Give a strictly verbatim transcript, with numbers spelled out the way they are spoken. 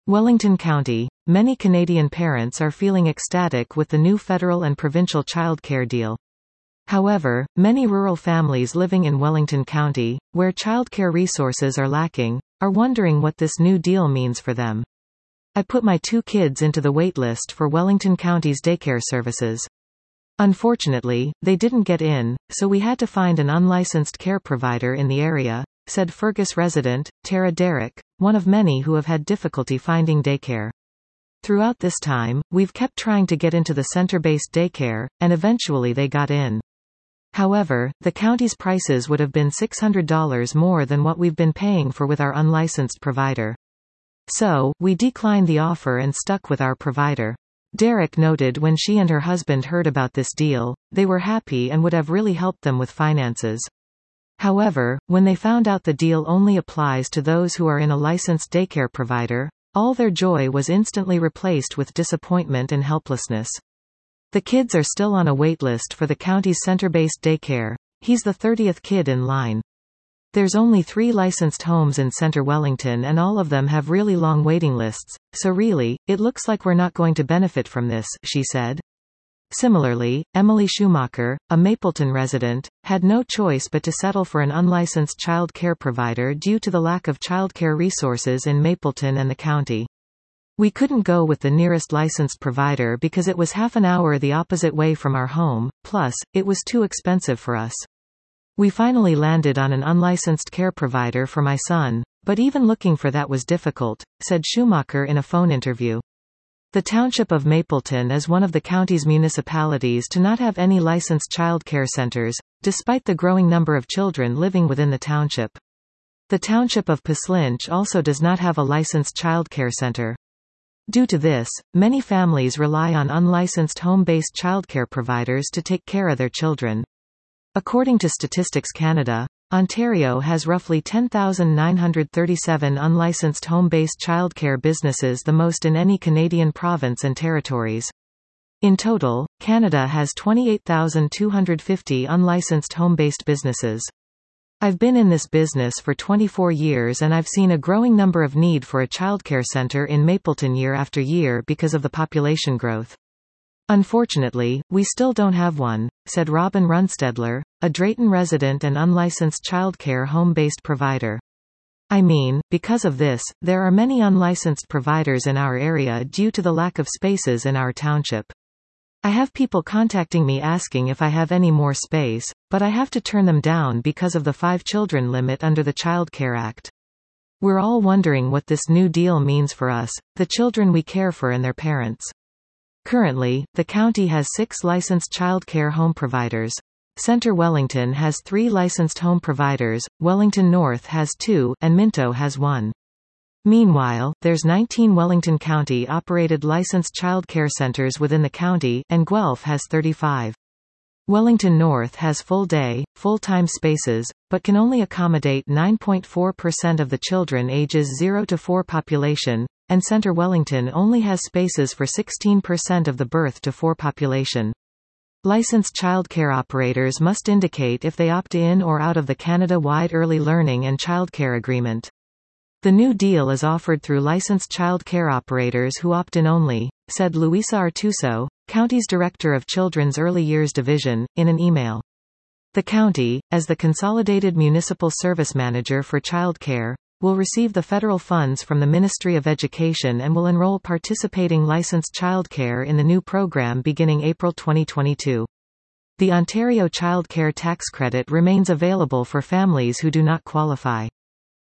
Wellington County. Many Canadian parents are feeling ecstatic with the new federal and provincial childcare deal. However, many rural families living in Wellington County, where childcare resources are lacking, are wondering what this new deal means for them. I put my two kids into the waitlist for Wellington County's daycare services. Unfortunately, they didn't get in, so we had to find an unlicensed care provider in the area, said Fergus resident, Tara Derrick, one of many who have had difficulty finding daycare. Throughout this time, we've kept trying to get into the center-based daycare, and eventually they got in. However, the county's prices would have been six hundred dollars more than what we've been paying for with our unlicensed provider. So, we declined the offer and stuck with our provider. Derrick noted when she and her husband heard about this deal, they were happy and would have really helped them with finances. However, when they found out the deal only applies to those who are in a licensed daycare provider, all their joy was instantly replaced with disappointment and helplessness. The kids are still on a waitlist for the county's center-based daycare. He's the thirtieth kid in line. There's only three licensed homes in Centre Wellington and all of them have really long waiting lists, so really, it looks like we're not going to benefit from this, she said. Similarly, Emily Schumacher, a Mapleton resident, had no choice but to settle for an unlicensed child care provider due to the lack of childcare resources in Mapleton and the county. We couldn't go with the nearest licensed provider because it was half an hour the opposite way from our home, plus, it was too expensive for us. We finally landed on an unlicensed care provider for my son, but even looking for that was difficult, said Schumacher in a phone interview. The township of Mapleton is one of the county's municipalities to not have any licensed child care centers, despite the growing number of children living within the township. The township of Puslinch also does not have a licensed child care center. Due to this, many families rely on unlicensed home-based childcare providers to take care of their children. According to Statistics Canada, Ontario has roughly ten thousand nine hundred thirty-seven unlicensed home-based childcare businesses, the most in any Canadian province and territories. In total, Canada has twenty-eight thousand two hundred fifty unlicensed home-based businesses. I've been in this business for twenty-four years and I've seen a growing number of need for a childcare centre in Mapleton year after year because of the population growth. Unfortunately, we still don't have one, said Robin Runstedler, a Drayton resident and unlicensed childcare home-based provider. I mean, because of this, there are many unlicensed providers in our area due to the lack of spaces in our township. I have people contacting me asking if I have any more space, but I have to turn them down because of the five children limit under the Child Care Act. We're all wondering what this new deal means for us, the children we care for and their parents. Currently, the county has six licensed childcare home providers. Centre Wellington has three licensed home providers, Wellington North has two, and Minto has one. Meanwhile, there's nineteen Wellington County-operated licensed childcare centres within the county, and Guelph has thirty-five. Wellington North has full-day, full-time spaces, but can only accommodate nine point four percent of the children ages zero to four population, and Centre Wellington only has spaces for sixteen percent of the birth to four population. Licensed childcare operators must indicate if they opt in or out of the Canada-wide Early Learning and Childcare Agreement. The new deal is offered through licensed childcare operators who opt in only, said Luisa Artuso, County's Director of Children's Early Years Division, in an email. The county, as the Consolidated Municipal Service Manager for Childcare, will receive the federal funds from the Ministry of Education and will enroll participating licensed childcare in the new program beginning April twenty twenty-two. The Ontario Child Care Tax Credit remains available for families who do not qualify.